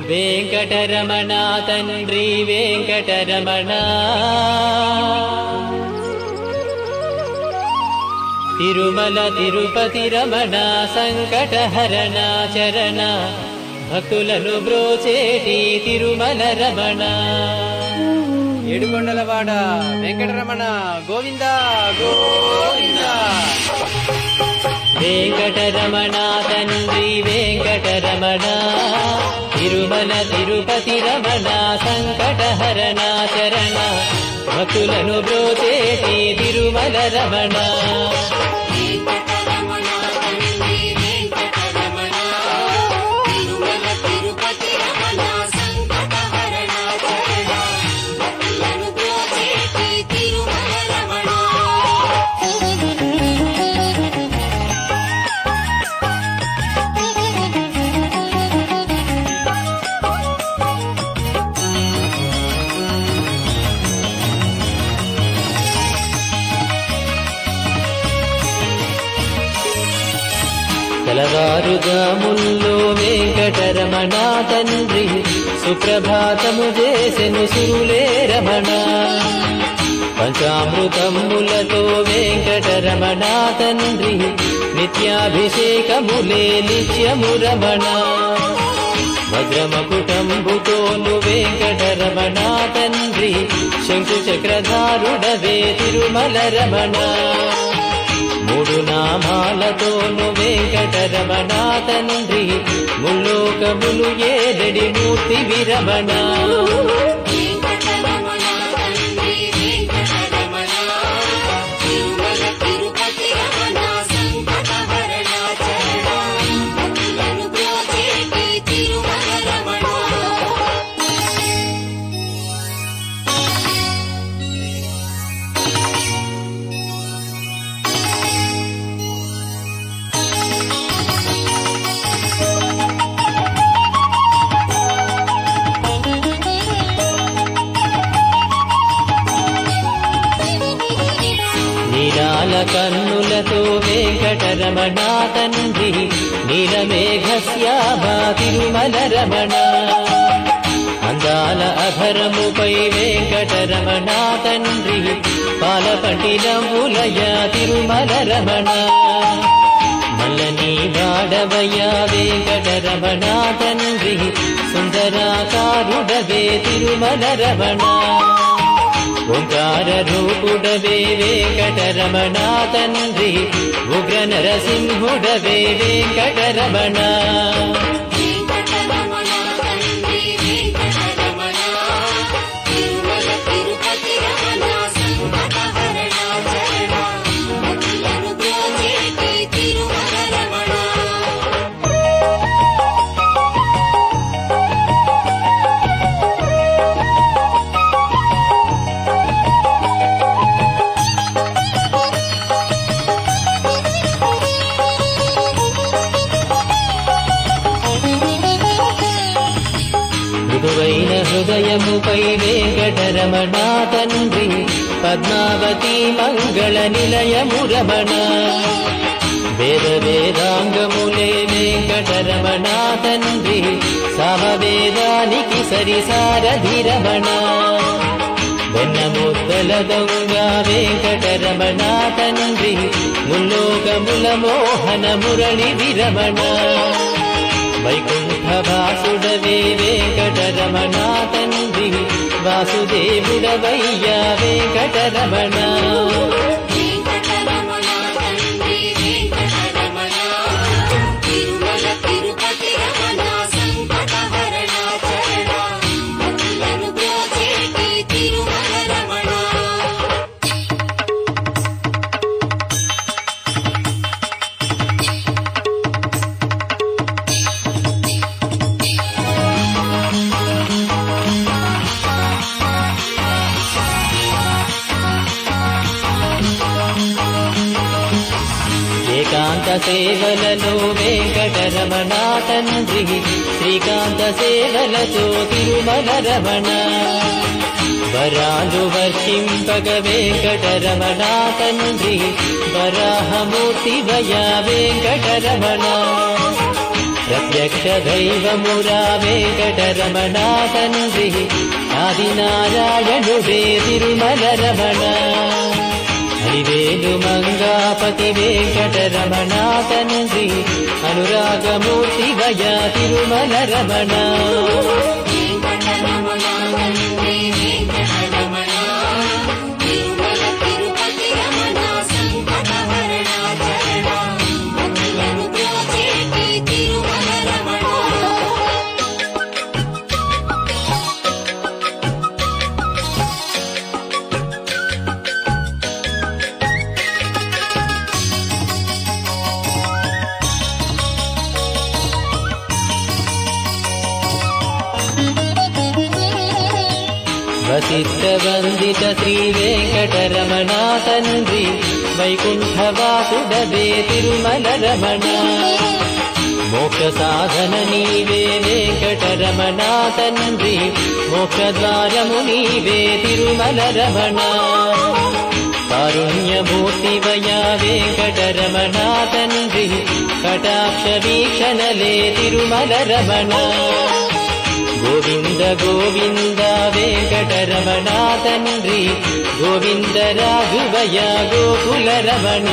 వెంకటరమణ తండ్రి వెంకటరమణ తిరుమల తిరుపతి రమణ సంకటహరణ చరణ భక్తులను బ్రోచేటి తిరుమల రమణ ఏడుకొండలవాడ వెంకటరమణ గోవింద గోవింద. వెంకటరమణ తండ్రి వెంకటరమణ తిరుమల తిరుపతి రమణ సంకటహరణ చరణ భక్తులను బ్రోచేటి తిరుమల రమణ తెల్లవారుజాముల్లో వెంకటరమణ తండ్రి సుప్రభాతము చేసెను సురులే రమణ పంచామృతములతో వెంకటరమణ తండ్రి నిత్యాభిషేకములే నిత్యము రమణ వజ్రమకుటంబుతోను వెంకటరమణ తండ్రి శంకు చక్రధారుడవే తిరుమల రమణ మూడు నామాలతోను వెంకటరమణ తండ్రి ముల్లోకములు ఏదడి మూర్తి విరమణ నీలాల కన్నులతో వెంకటరమణ తండ్రి నీలమేఘశ్యామా తిరుమల రమణ అందాల అధరముపై వెంకటరమణ తండ్రి పాలపట్టినములయ తిరుమల రమణ మల్లని వాడవయ వెంకటరమణ తండ్రి సుందరాకారుడవే తిరుమల రమణ ఓంకార రూపుడవే వెంకటరమణ తండ్రి ఉగ్ర నరసింహుడవే వెంకటరమణ మృదువైన హృదయముపై వెంకటరమణ తండ్రి పద్మావతి మంగళ నిలయము రమణ వేద వేదాంగములే వెంకటరమణ తండ్రి సమవేదానికి సరిసారథి రమణ వెన్నముద్దల దొంగ వెంకటరమణ తండ్రి ముల్లోకముల మోహన మురళి విరమణ వైకుంఠవాసుడవే వెంకటరమణ తండ్రి వాసుదేవుడవయ్యా వెంకటరమణ ఏకాంత సేవలలో వెంకటరమణ తండ్రి శ్రీకాంత సేవలతో తిరుమల రమణ వరాలు వర్షింపగ వెంకటరమణ తండ్రి వరాహమూర్తి వయ వెంకటరమణ రత్న ప్రత్యక్ష దైవమురా వెంకటరమణ తండ్రి ఆదినారాయణుడే తిరుమల రమణ హరివేలు మంగాపతి వెంకటరమణ తండ్రి అనురాగమూర్తి వయ తిరుమల రమణ వసిష్ఠ వందిత శ్రీ వెంకటరమణ తండ్రి వైకుంఠవాసుడవే తిరుమల రమణ మోక్ష సాధన నీవే వెంకటరమణ తండ్రి మోక్షద్వారము నీవే తిరుమల రమణ కారుణ్యమూర్తి వయా వెంకటరమణ తండ్రి కటాక్ష వీక్షణలే తిరుమల రమణ గోవింద గోవింద వెంకటరమణ తండ్రి గోవింద రాఘవయ గోకుల రమణ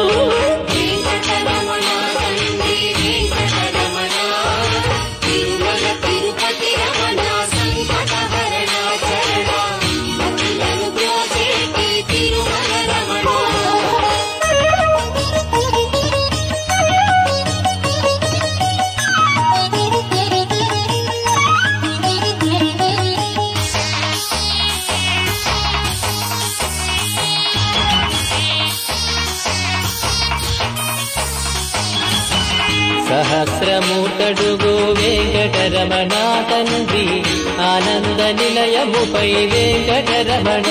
సహస్రమూర్తడుగో వెంకటరమణ తండ్రి ఆనంద నిలయముపై వెంకటరమణ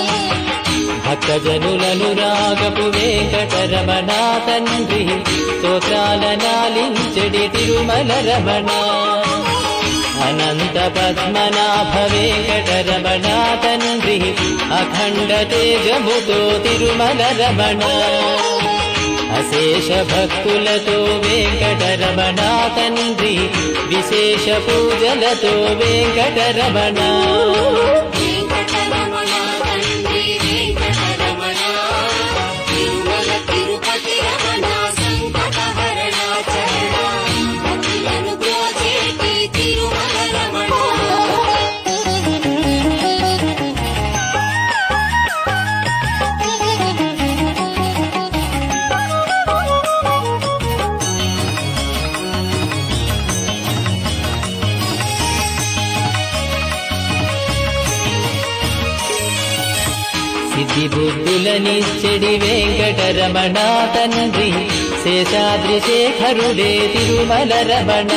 భక్తజనులను రాగపు వెంకటరమణ తండ్రి స్తోత్రాల నాలించెడి తిరుమల రమణ అనంత పద్మనాభ వెంకటరమణ తండ్రి అఖండ తేజముతో తిరుమల రమణ అశేష భక్తులతో వెంకటరమణ తండ్రి విశేష పూజలతో వెంకటరమణ సిద్ధి బుద్ధులనిచ్చెడి వెంకటరమణ తండ్రి శేషాద్రి శేఖరుడే తిరుమల రమణ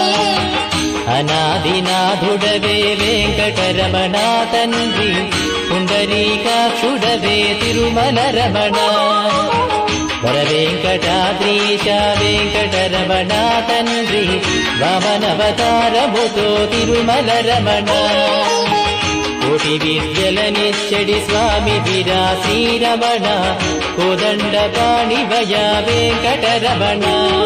అనాదినాథుడవే వెంకటరమణ తండ్రి పుండరీకాక్షుడవే తిరుమల రమణ వర వెంకటాద్రీశ వెంకటరమణ తండ్రి వామనవతారముతో తిరుమల రమణ కోటి విద్యలనిచ్చడి స్వామి వీరా శ్రీరమణ కోదండ పాణివయ వెంకటరమణ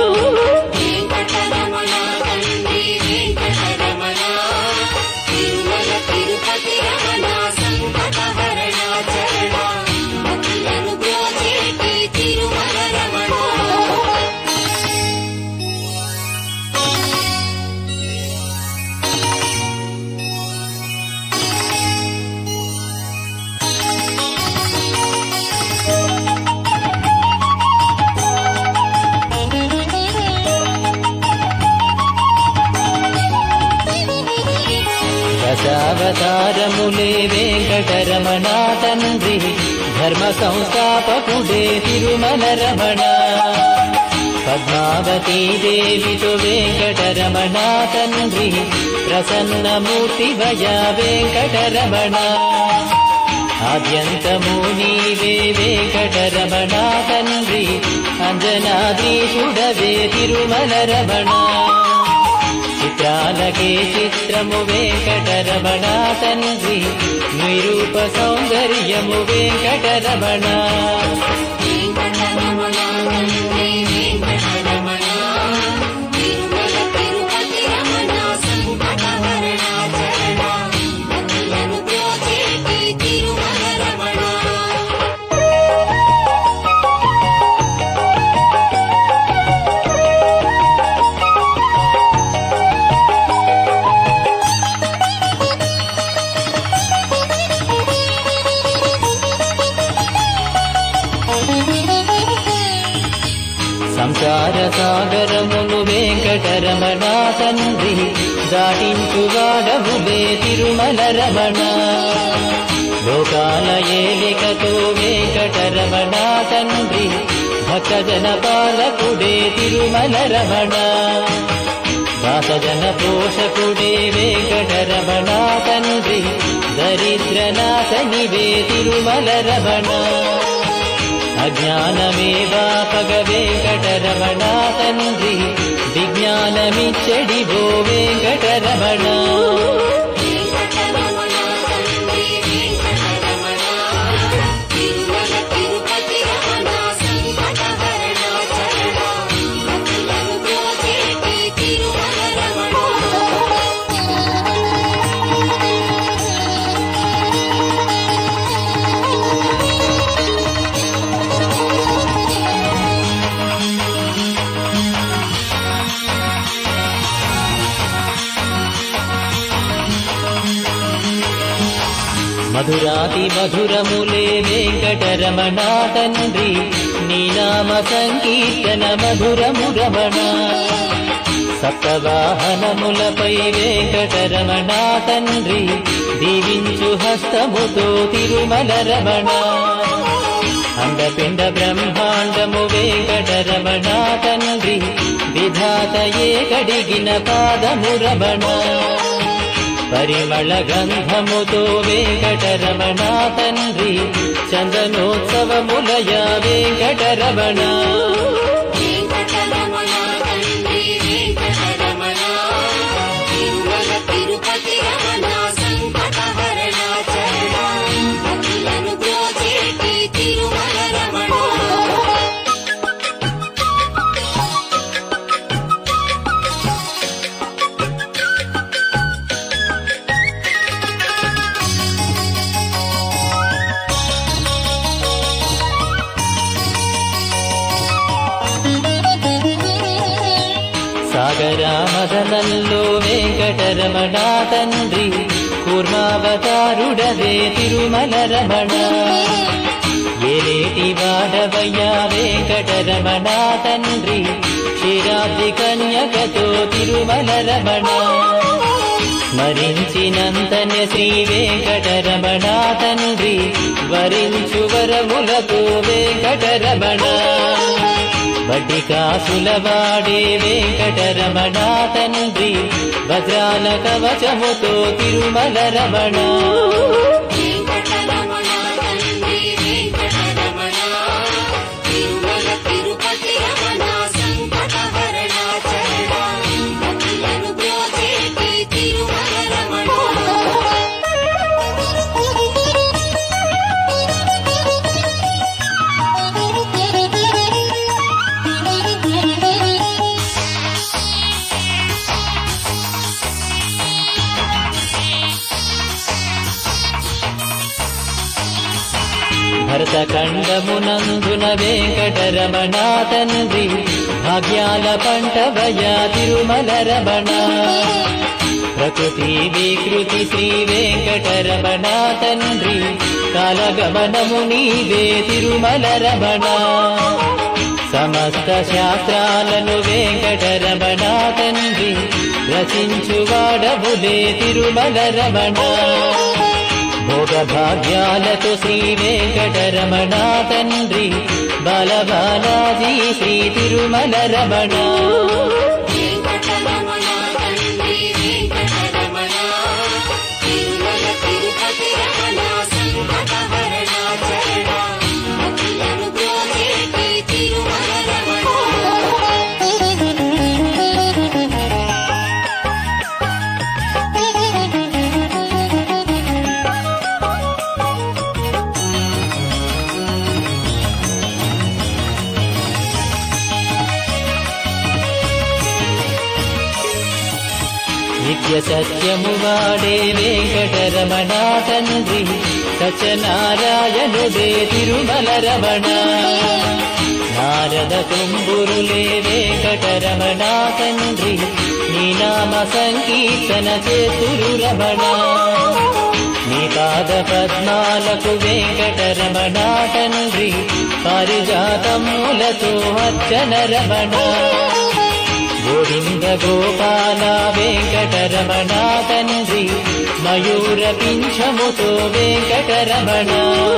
దశావతారములే వెంకటరమణ తండ్రి ధర్మ సంస్థాపకుడే తిరుమల రమణ పద్మావతీ దేవితో వెంకటరమణ తండ్రి ప్రసన్నమూర్తి వయ వెంకటరమణ ఆద్యంతము నీవే వెంకటరమణ తండ్రి అంజనాద్రీశుడవే తిరుమల రమణ చిత్రాలకే చిత్రము వెంకటరమణ తండ్రి నిరూప సౌందర్యము వెంకటరమణ వెంకటరమణ తండ్రి వెంకటరమణ తిరుమల తిరుపతి వెంకటరమణ తండ్రి దాటించువాడవులే తిరుమల రమణ లోకాల ఏలికతో వెంకటరమణ తండ్రి భక్తజన పాలకుడే తిరుమల రమణ దాసజన పోషకుడే వెంకటరమణ తండ్రి దరిద్రనాశనివే తిరుమల రమణ అజ్ఞానమేవాపగ వెంకటరమణ తండ్రి విజ్ఞానమిచ్చడివో వెంకటరమణ మధురాతి మధురములే వెంకటరమణ తండ్రి నీ నామ సంకీర్తన మధురము రమణ సప్తవాహనములపై వెంకటరమణ తండ్రి దీవించు హస్తముతో తిరుమల రమణ అండపిండ బ్రహ్మాండము వెంకటరమణ తండ్రి విధాతయే కడిగిన పాదము రమణ పరిమళ గంధముతో వెంకటరమణ తండ్రి చందనోత్సవములయ వెంకటరమణ సాగరామదనంలో వెంకటరమణ తండ్రి కూర్మావతారుడవే తిరుమల రమణ ఏలేటి వాడవయ్యా వెంకటరమణ తండ్రి క్షీరాబ్ది కన్యకతో తిరుమల రమణ స్మరించినంతనే శ్రీ వెంకటరమణ తండ్రి వరించు వరములతో వెంకటరమణ బటికాసులవాడే వెంకటరమణ తండ్రి వజ్రాల కవచముతో తిరుమల రమణ భరతఖండమునందున వెంకటరమణ తండ్రి భాగ్యాల పంటవయ తిరుమల రమణ ప్రకృతి వికృతి శ్రీ వెంకటరమణ తండ్రి కాలగమనము నీవే తిరుమల రమణ సమస్త శాస్త్రాలను వెంకటరమణ తండ్రి రచించువాడవులే తిరుమల రమణ భోగ భాగ్యాలతో శ్రీ వెంకటరమణ తండ్రి బాలబాలాజీ శ్రీ తిరుమల రమణ నిత్య సత్యము వాడే వెంకటరమణ తండ్రి సత్యనారాయణుడే తిరుమల రమణ నారద తుంబురులే వెంకటరమణ తండ్రి నీ నామ సంకీర్తన చేతురు రమణ నీ పాద పద్మాలకు వెంకటరమణ తండ్రి పారిజాతములతో అర్చన రమణ గోవింద గోపాల వెంకటరమణ తండ్రి మయూర పింఛముతో వెంకటరమణ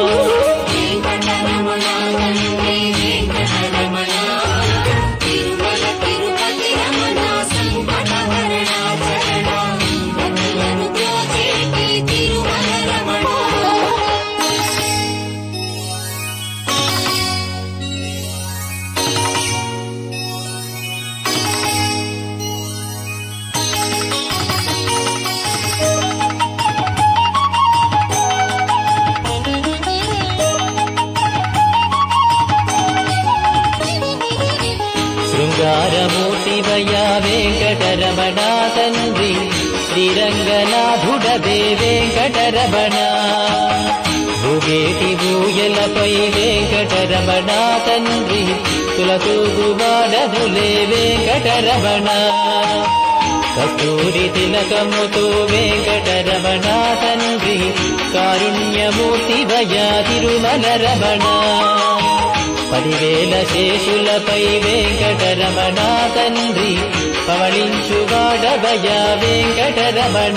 శృంగారమూర్తివయ్యా వెంకటరమణ తండ్రి శ్రీరంగనాథుడదే వెంకటరమణ భూగేటి భూయలపై వెంకటరమణ తండ్రి తులతూగువాడనులే వెంకటరమణ కస్తూరి తిలకముతో వెంకటరమణ తండ్రి కారుణ్యమూర్తివయ్యా తిరుమల రమణ 10,000 శేషులపై వెంకటరమణ తండ్రి పవళించువాడవయ్యా వెంకటరమణ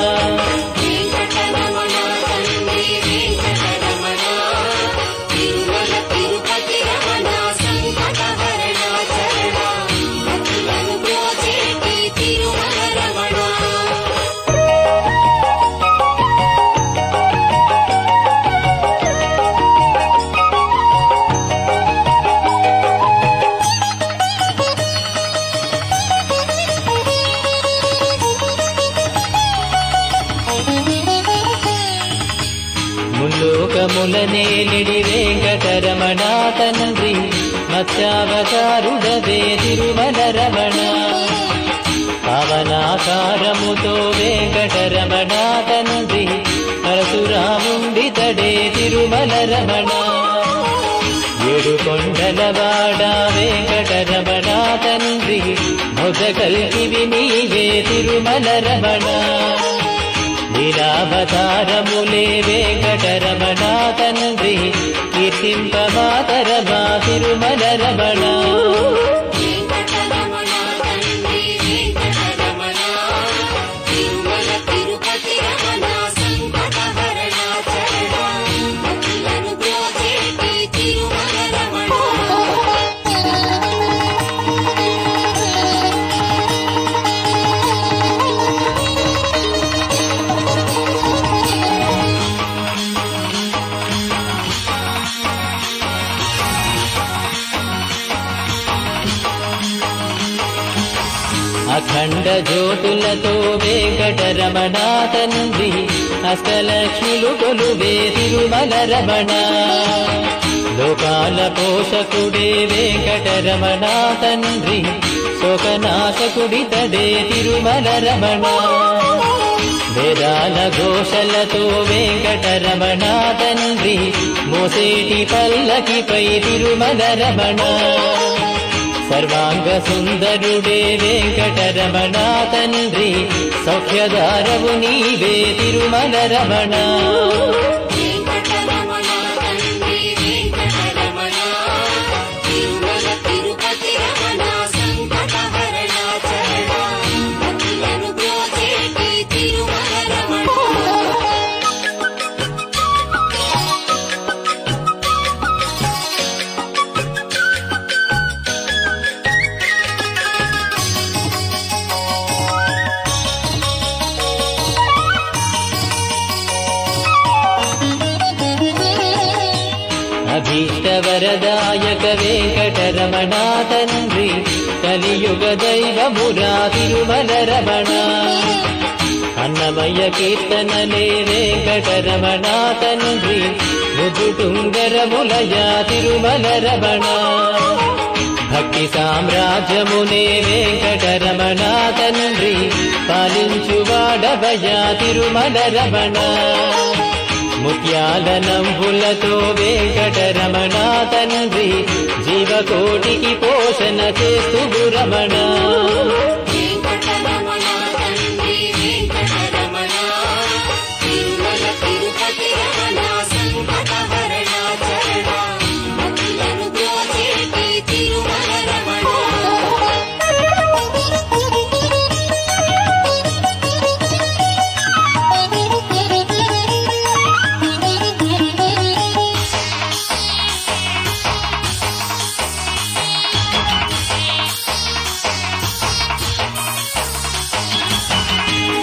ముల్లోకములనేలిడి వెంకటరమణ తండ్రి మత్స్యావతారుడదే తిరుమల రమణ పవనాకారముతో వెంకటరమణ తండ్రి పరశురాముండితడే తిరుమల రమణ 7 కొండలవాడ వెంకటరమణ తండ్రి మొదకల్కివి నీవే తిరుమల రమణ లీలావతారములే వెంకటరమణ తండ్రి కీర్తింపమాతరమా తిరుమల రమణ అఖండ జ్యోతులతో వెంకటరమణ తండ్రి అష్టలక్ష్మిలు కొలువే తిరుమల రమణ లోకాల పోషకుడే వెంకటరమణ తండ్రి శోకనాశకుడితడే తిరుమల రమణ వేదాల ఘోషలతో వెంకటరమణ తండ్రి మోసేటి పల్లకిపై తిరుమల రమణ సర్వాంగ సుందరుడే వెంకటరమణ తండ్రి సౌఖ్యదారవు నీవే తిరుమల రమణ అభీష్టవరదాయక వెంకటరమణ తండ్రి కలియుగ దైవమురా తిరుమల రమణ అన్నమయ్య కీర్తనలే వెంకటరమణ తండ్రి ముద్దుటుంగరములయా తిరుమల రమణ భక్తి సామ్రాజ్యమునే వెంకటరమణ తండ్రి పాలించువాడవయా తిరుమల రమణ ముత్యాల నంబులతో వెంకటరమణ తండ్రి జీవకోటికి పోషణ చేస్తూ రమణ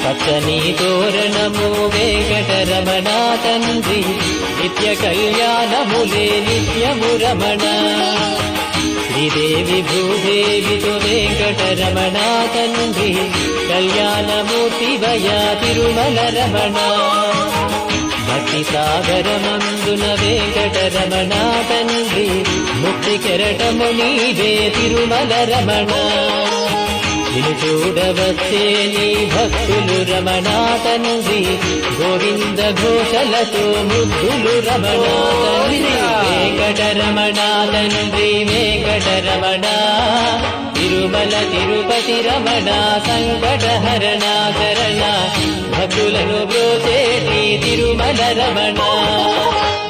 పచ్చని తోరణము వెంకటరమణ తండ్రి నిత్య కళ్యాణములే నిత్యము రమణ శ్రీదేవి భూదేవితో వెంకటరమణ తండ్రి కళ్యాణమూర్తి వయ తిరుమల రమణ భక్తి సాగరమందున వెంకటరమణ తండ్రి ముక్తి కెరటము నీవే తిరుమల రమణ నిన్ను చూడవచ్చే నీ భక్తులు రమణ తండ్రి గోవింద ఘోషలతో ముగ్గులు రమణ తండ్రి వెంకటరమణ తండ్రి వెంకటరమణ తిరుమల తిరుపతి రమణ సంకటహరణ శరణ భక్తులను బ్రోచేటి తిరుమల రమణ